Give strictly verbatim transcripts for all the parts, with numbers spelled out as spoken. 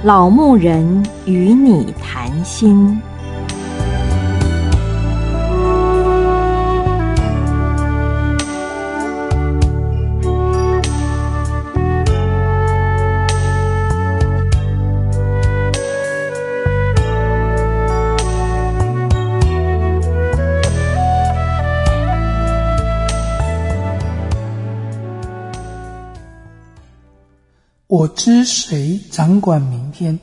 老牧人与你谈心。 我知谁掌管明天。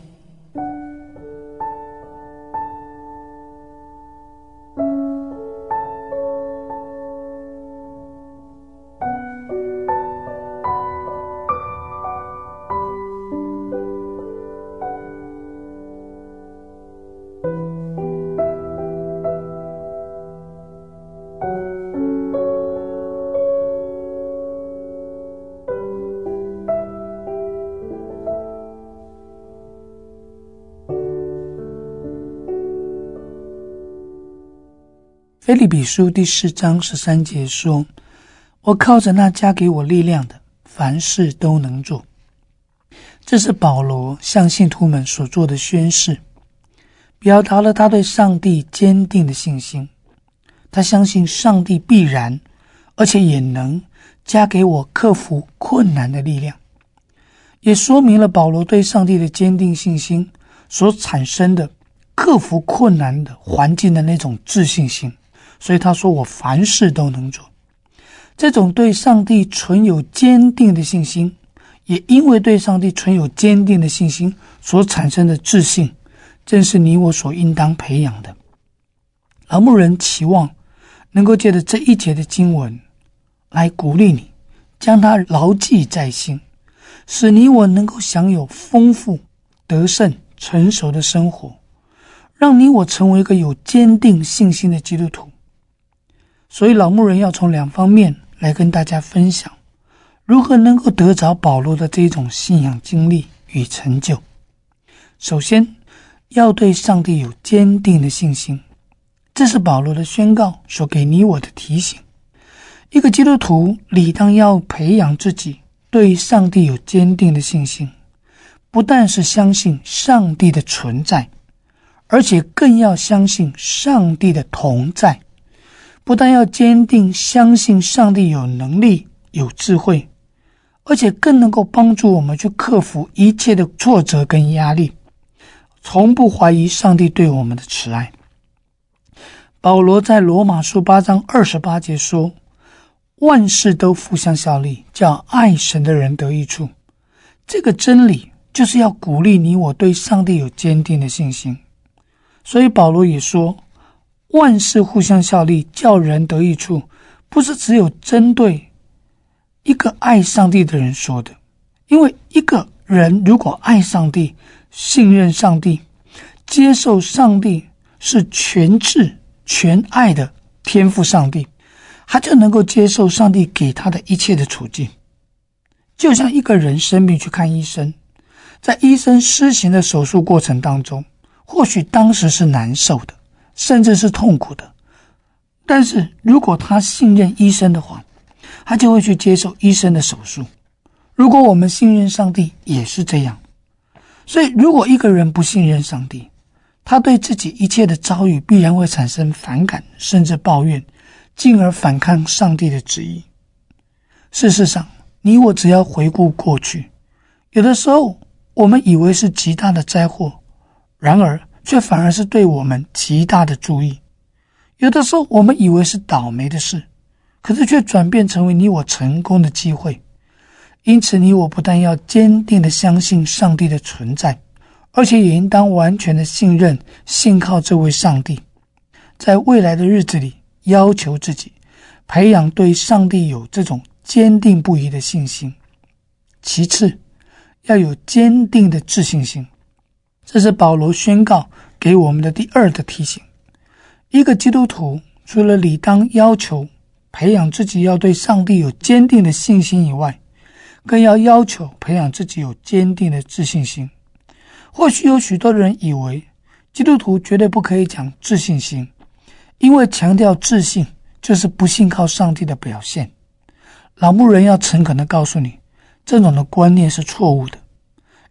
腓立比书第四章十三节说，我靠着那加给我力量的，凡事都能做。这是保罗向信徒们所做的宣誓，表达了他对上帝坚定的信心。他相信上帝必然而且也能加给我克服困难的力量，也说明了保罗对上帝的坚定信心所产生的克服困难的环境的那种自信心。所以他说我凡事都能做。这种对上帝存有坚定的信心，也因为对上帝存有坚定的信心所产生的自信，正是你我所应当培养的。老牧人期望能够借着这一节的经文来鼓励你，将它牢记在心，使你我能够享有丰富、得胜、成熟的生活，让你我成为一个有坚定信心的基督徒。所以老牧人要从两方面来跟大家分享，如何能够得着保罗的这种信仰经历与成就。首先，要对上帝有坚定的信心，这是保罗的宣告所给你我的提醒。一个基督徒理当要培养自己对上帝有坚定的信心，不但是相信上帝的存在，而且更要相信上帝的同在。不但要坚定相信上帝有能力、有智慧，而且更能够帮助我们去克服一切的挫折跟压力，从不怀疑上帝对我们的慈爱。保罗在罗马书八章二十八节说，万事都互相效力，叫爱神的人得益处。这个真理就是要鼓励你我对上帝有坚定的信心。所以保罗也说，万事互相效力，叫人得益处，不是只有针对一个爱上帝的人说的。因为一个人如果爱上帝、信任上帝、接受上帝是全智全爱的天父上帝，他就能够接受上帝给他的一切的处境。就像一个人生病去看医生，在医生施行的手术过程当中，或许当时是难受的，甚至是痛苦的，但是如果他信任医生的话，他就会去接受医生的手术。如果我们信任上帝也是这样。所以如果一个人不信任上帝，他对自己一切的遭遇必然会产生反感，甚至抱怨，进而反抗上帝的旨意。事实上，你我只要回顾过去，有的时候我们以为是极大的灾祸，然而却反而是对我们极大的注意。有的时候我们以为是倒霉的事，可是却转变成为你我成功的机会。因此你我不但要坚定地相信上帝的存在，而且也应当完全的信任信靠这位上帝，在未来的日子里要求自己培养对上帝有这种坚定不移的信心。其次，要有坚定的自信心，这是保罗宣告给我们的第二的提醒。一个基督徒除了理当要求培养自己要对上帝有坚定的信心以外，更要要求培养自己有坚定的自信心。或许有许多人以为基督徒绝对不可以讲自信心，因为强调自信就是不信靠上帝的表现。老牧人要诚恳地告诉你，这种的观念是错误的。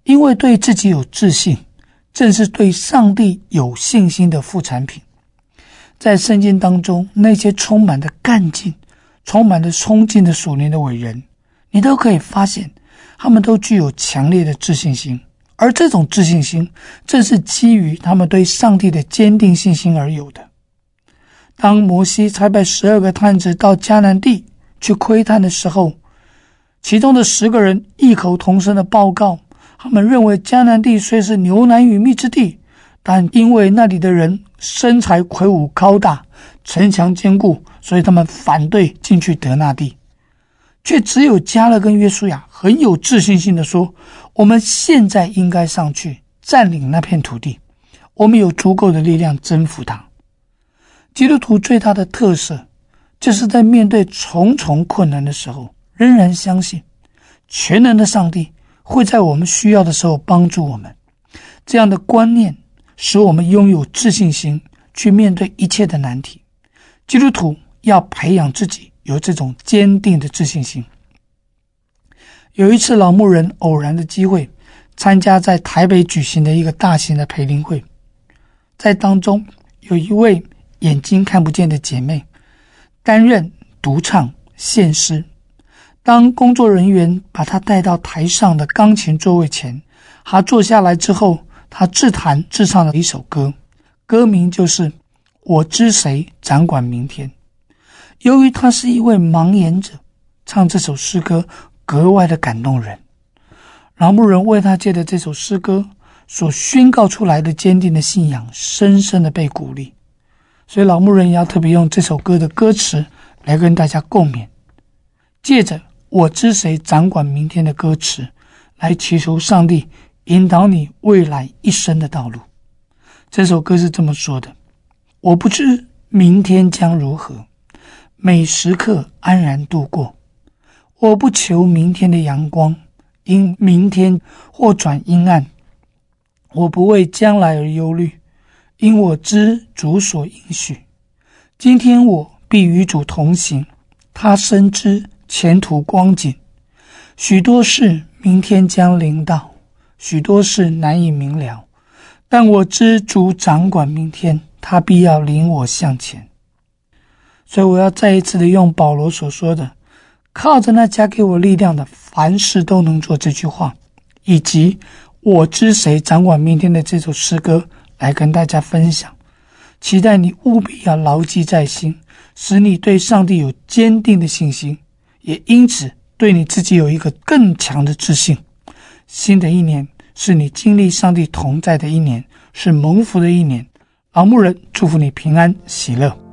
因为对自己有自信，正是对上帝有信心的副产品。在圣经当中，那些充满的干劲、充满了冲劲的属灵的伟人，你都可以发现他们都具有强烈的自信心，而这种自信心正是基于他们对上帝的坚定信心而有的。当摩西差派十二个探子到迦南地去窥探的时候，其中的十个人异口同声的报告，他们认为迦南地虽是牛奶与蜜之地，但因为那里的人身材魁梧高大，城墙坚固，所以他们反对进去得那地。却只有迦勒跟约书亚很有自信心的说，我们现在应该上去占领那片土地，我们有足够的力量征服它。基督徒最大的特色，就是在面对重重困难的时候，仍然相信全能的上帝会在我们需要的时候帮助我们。这样的观念使我们拥有自信心去面对一切的难题。基督徒要培养自己有这种坚定的自信心。有一次老牧人偶然的机会参加在台北举行的一个大型的培灵会，在当中有一位眼睛看不见的姐妹担任独唱献诗。当工作人员把她带到台上的钢琴座位前，她坐下来之后，她自弹自唱了一首歌，歌名就是我知谁掌管明天。由于她是一位盲眼者，唱这首诗歌格外的感动人。老牧人为她借的这首诗歌所宣告出来的坚定的信仰深深的被鼓励，所以老牧人也要特别用这首歌的歌词来跟大家共勉，借着我知谁掌管明天的歌词来祈求上帝引导你未来一生的道路。这首歌是这么说的，我不知明天将如何，每时刻安然度过，我不求明天的阳光因明天或转阴暗，我不为将来而忧虑，因我知主所应许，今天我必与主同行，他深知前途光景，许多事明天将临到，许多事难以明了，但我知主掌管明天，他必要领我向前。所以我要再一次的用保罗所说的靠着那加给我力量的凡事都能做这句话，以及我知谁掌管明天的这首诗歌来跟大家分享，期待你务必要牢记在心，使你对上帝有坚定的信心，也因此对你自己有一个更强的自信。新的一年是你经历上帝同在的一年，是蒙福的一年。老牧人祝福你平安喜乐。